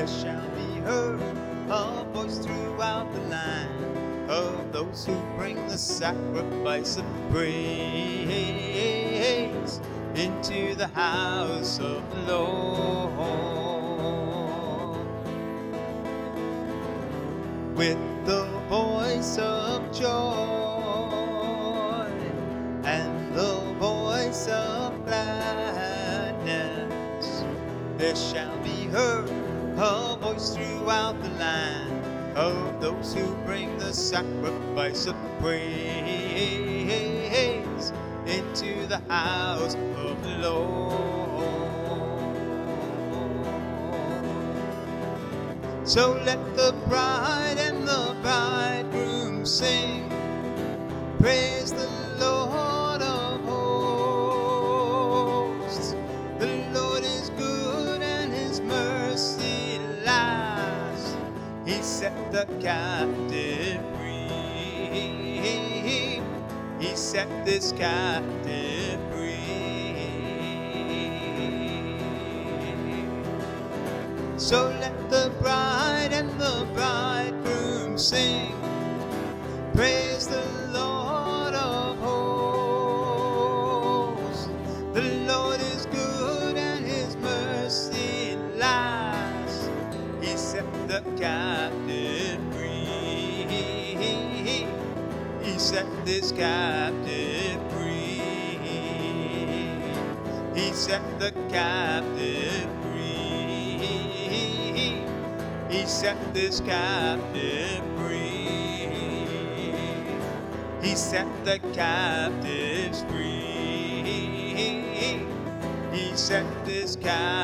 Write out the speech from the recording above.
there shall be heard a voice throughout the land of those who bring the sacrifice of praise into the house of the Lord. With the voice of joy and the voice of gladness, there shall be heard a voice throughout the land of those who bring the sacrifice of praise into the house of the Lord. So let the bride and the bridegroom sing, praise the Lord of hosts. The Lord is good and his mercy lasts. He set the captive free. He set this captive free. So let the bride and the bridegroom sing, praise the Lord of hosts. The Lord is good and his mercy lasts. He set the captive free. He set this captive free. He set the captive free. He set this captive free. He set the captives free. He set this captive